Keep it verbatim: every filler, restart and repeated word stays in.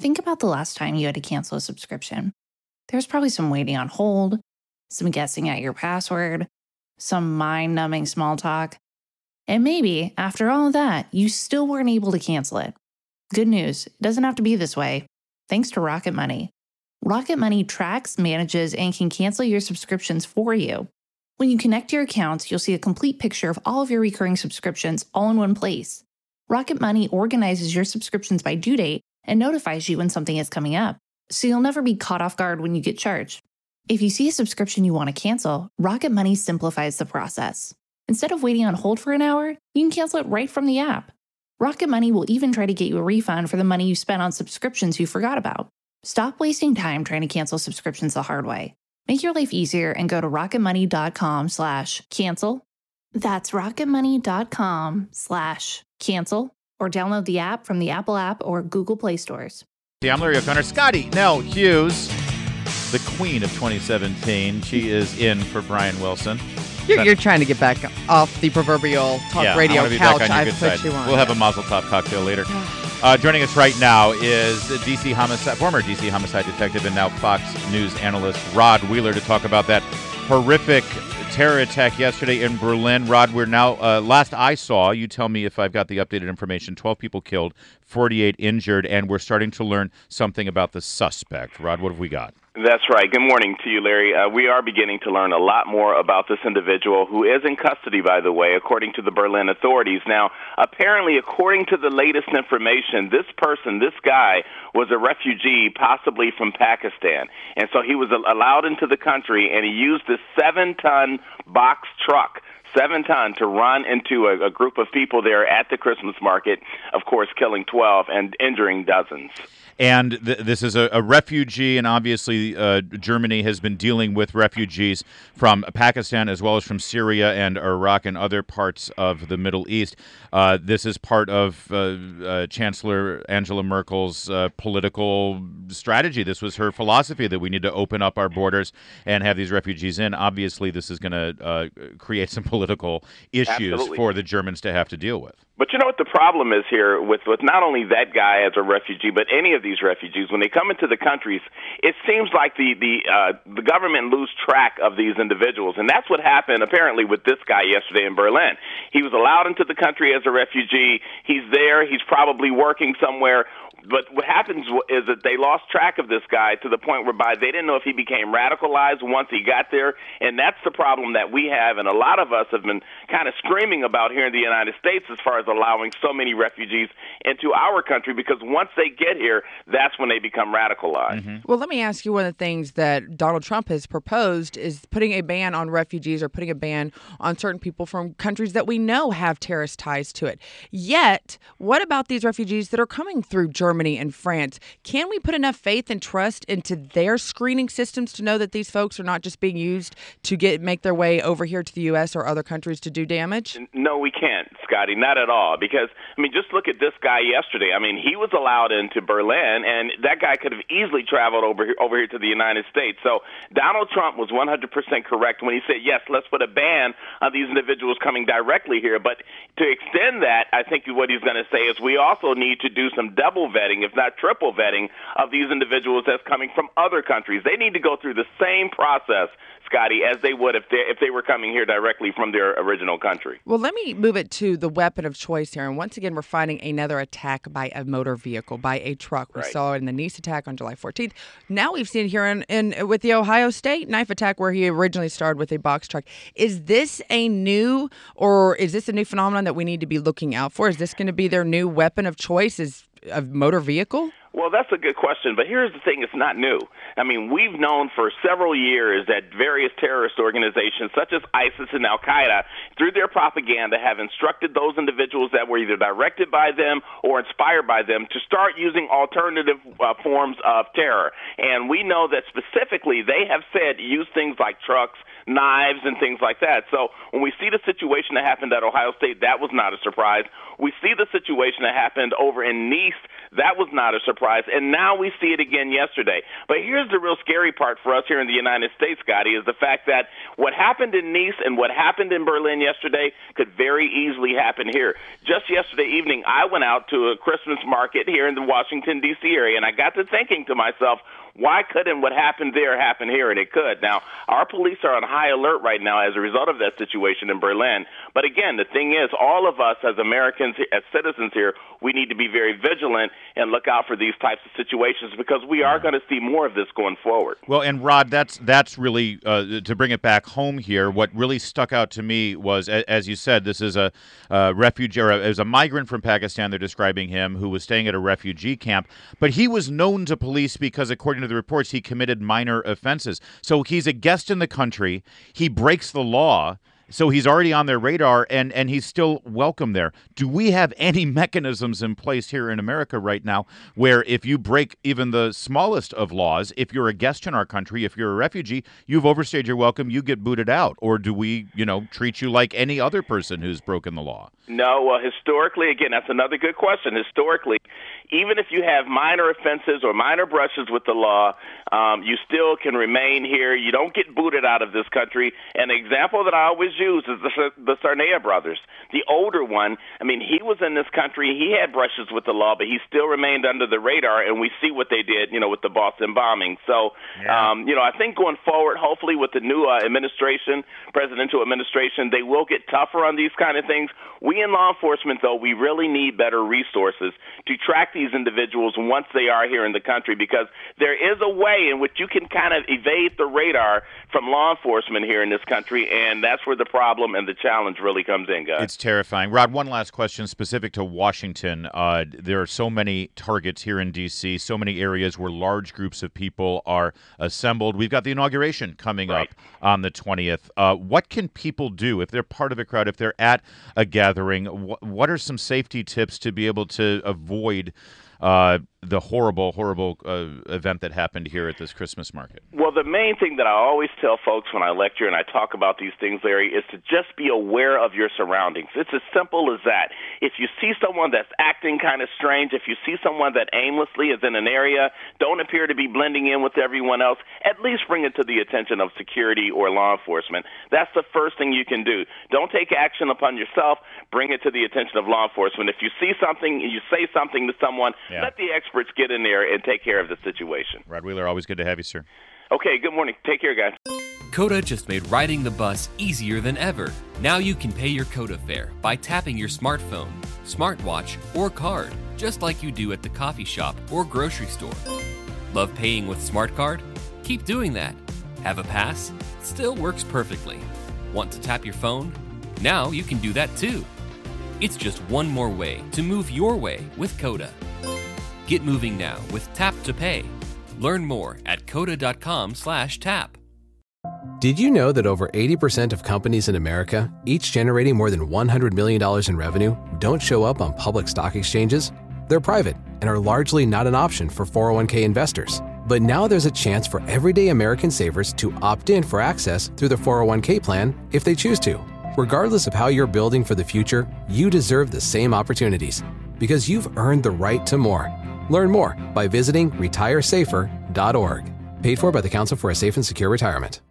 think about the last time you had to cancel a subscription. There's probably some waiting on hold, some guessing at your password, some mind-numbing small talk. And maybe, after all of that, you still weren't able to cancel it. Good news, it doesn't have to be this way. Thanks to Rocket Money. Rocket Money tracks, manages, and can cancel your subscriptions for you. When you connect your accounts, you'll see a complete picture of all of your recurring subscriptions all in one place. Rocket Money organizes your subscriptions by due date and notifies you when something is coming up, so you'll never be caught off guard when you get charged. If you see a subscription you want to cancel, Rocket Money simplifies the process. Instead of waiting on hold for an hour, you can cancel it right from the app. Rocket Money will even try to get you a refund for the money you spent on subscriptions you forgot about. Stop wasting time trying to cancel subscriptions the hard way. Make your life easier and go to rocketmoney.com slash cancel. That's rocketmoney.com slash cancel or download the app from the Apple app or Google Play stores. I'm Larry O'Connor. Scotty Nell Hughes, the queen of twenty seventeen. She is in for Brian Wilson. You're, you're trying to get back off the proverbial talk yeah, radio I want to be couch back on your I've good put side. you on. We'll have a Mazel Tov cocktail later. Uh, joining us right now is D C homicide, former D C homicide detective and now Fox News analyst Rod Wheeler to talk about that horrific terror attack yesterday in Berlin. Rod, we're now, uh, last I saw, you tell me if I've got the updated information, twelve people killed, forty-eight injured, and we're starting to learn something about the suspect. Rod, what have we got? That's right. Good morning to you, Larry. Uh, we are beginning to learn a lot more about this individual who is in custody, by the way, according to the Berlin authorities. Now, apparently, according to the latest information, this person, this guy, was a refugee, possibly from Pakistan. And so he was allowed into the country, and he used this seven-ton box truck. Seven ton to run into a, a group of people there at the Christmas market, of course, killing twelve and injuring dozens. And th- this is a, a refugee, and obviously uh, Germany has been dealing with refugees from Pakistan as well as from Syria and Iraq and other parts of the Middle East. Uh, this is part of uh, uh, Chancellor Angela Merkel's uh, political strategy. This was her philosophy that we need to open up our borders and have these refugees in. Obviously, this is going to uh, create some political issues Absolutely. for the Germans to have to deal with. But you know what the problem is here with, with not only that guy as a refugee, but any of these refugees, when they come into the countries, it seems like the the uh, the government lose track of these individuals. And that's what happened apparently with this guy yesterday in Berlin. He was allowed into the country as a refugee. He's there. He's probably working somewhere. But what happens is that they lost track of this guy to the point whereby they didn't know if he became radicalized once he got there. And that's the problem that we have, and a lot of us have been kind of screaming about here in the United States as far as allowing so many refugees into our country, because once they get here, that's when they become radicalized. Mm-hmm. Well, let me ask you, one of the things that Donald Trump has proposed is putting a ban on refugees or putting a ban on certain people from countries that we know have terrorist ties to it. Yet, what about these refugees that are coming through Germany and France? Can we put enough faith and trust into their screening systems to know that these folks are not just being used to get make their way over here to the U S or other countries to do damage? No, we can't, Scotty, not at all. Because, I mean, just look at this guy yesterday. I mean, he was allowed into Berlin, and that guy could have easily traveled over here, over here to the United States. So Donald Trump was one hundred percent correct when he said, yes, let's put a ban on these individuals coming directly here. But to extend that, I think what he's going to say is we also need to do some double vetting, if not triple vetting, of these individuals that's coming from other countries. They need to go through the same process, Scotty, as they would if they if they were coming here directly from their original country. Well, let me move it to the weapon of choice here. And once again, we're finding another attack by a motor vehicle, by a truck. We right. saw it in the Nice attack on July fourteenth. Now we've seen it here in, in with the Ohio State knife attack, where he originally started with a box truck. Is this a new, or is this a new phenomenon that we need to be looking out for? Is this going to be their new weapon of choice, is a motor vehicle? Well, that's a good question, but here's the thing, it's not new. I mean, we've known for several years that various terrorist organizations, such as ISIS and Al-Qaeda, through their propaganda, have instructed those individuals that were either directed by them or inspired by them to start using alternative uh, forms of terror. And we know that specifically they have said use things like trucks, knives, and things like that. So when we see the situation that happened at Ohio State, that was not a surprise. We see the situation that happened over in Nice, that was not a surprise. surprise. And now we see it again yesterday. But here's the real scary part for us here in the United States, Scotty, is the fact that what happened in Nice and what happened in Berlin yesterday could very easily happen here. Just yesterday evening, I went out to a Christmas market here in the Washington, D C area, and I got to thinking to myself, why couldn't what happened there happen here? And it could. Now, our police are on high alert right now as a result of that situation in Berlin. But again, the thing is, all of us as Americans, as citizens here, we need to be very vigilant and look out for these types of situations because we are going to see more of this going forward. Well, and Rod, that's that's really, uh, to bring it back home here, what really stuck out to me was, as you said, this is a uh, refugee, or as a migrant from Pakistan, they're describing him, who was staying at a refugee camp. But he was known to police because, according to the reports, he committed minor offenses. So he's a guest in the country. He breaks the law. So he's already on their radar, and, and he's still welcome there. Do we have any mechanisms in place here in America right now where if you break even the smallest of laws, if you're a guest in our country, if you're a refugee, you've overstayed your welcome, you get booted out? Or do we, you know, treat you like any other person who's broken the law? No, well, historically, again, that's another good question. Historically, even if you have minor offenses or minor brushes with the law, um, you still can remain here. You don't get booted out of this country. An example that I always use is the, the Sarnea brothers. The older one, I mean, he was in this country. He had brushes with the law, but he still remained under the radar, and we see what they did, you know, with the Boston bombing. So, yeah. um, you know, I think going forward, hopefully with the new uh, administration, presidential administration, they will get tougher on these kind of things. We in law enforcement, though, we really need better resources to track these individuals once they are here in the country, because there is a way in which you can kind of evade the radar from law enforcement here in this country, and that's where the problem and the challenge really comes in, guys. It's terrifying. Rod, one last question specific to Washington. Uh, there are so many targets here in D C, so many areas where large groups of people are assembled. We've got the inauguration coming right. up on the twentieth. Uh, what can people do if they're part of a crowd, if they're at a gathering? Wh- what are some safety tips to be able to avoid uh, the horrible, horrible uh, event that happened here at this Christmas market? Well, the main thing that I always tell folks when I lecture and I talk about these things, Larry, is to just be aware of your surroundings. It's as simple as that. If you see someone that's acting kind of strange, if you see someone that aimlessly is in an area, don't appear to be blending in with everyone else, at least bring it to the attention of security or law enforcement. That's the first thing you can do. Don't take action upon yourself. Bring it to the attention of law enforcement. If you see something, you say something to someone, yeah. let the experts get in there and take care of the situation. Rod Wheeler, always good to have you, sir. Okay, good morning. Take care, guys. Coda just made riding the bus easier than ever. Now you can pay your Coda fare by tapping your smartphone, smartwatch, or card, just like you do at the coffee shop or grocery store. Love paying with Smart Card? Keep doing that. Have a pass? Still works perfectly. Want to tap your phone? Now you can do that too. It's just one more way to move your way with Coda. Get moving now with Tap to Pay. Learn more at coda.com slash tap. Did you know that over eighty percent of companies in America, each generating more than one hundred million dollars in revenue, don't show up on public stock exchanges? They're private and are largely not an option for four oh one k investors. But now there's a chance for everyday American savers to opt in for access through the four oh one k plan if they choose to. Regardless of how you're building for the future, you deserve the same opportunities because you've earned the right to more. Learn more by visiting retire safer dot org. Paid for by the Council for a Safe and Secure Retirement.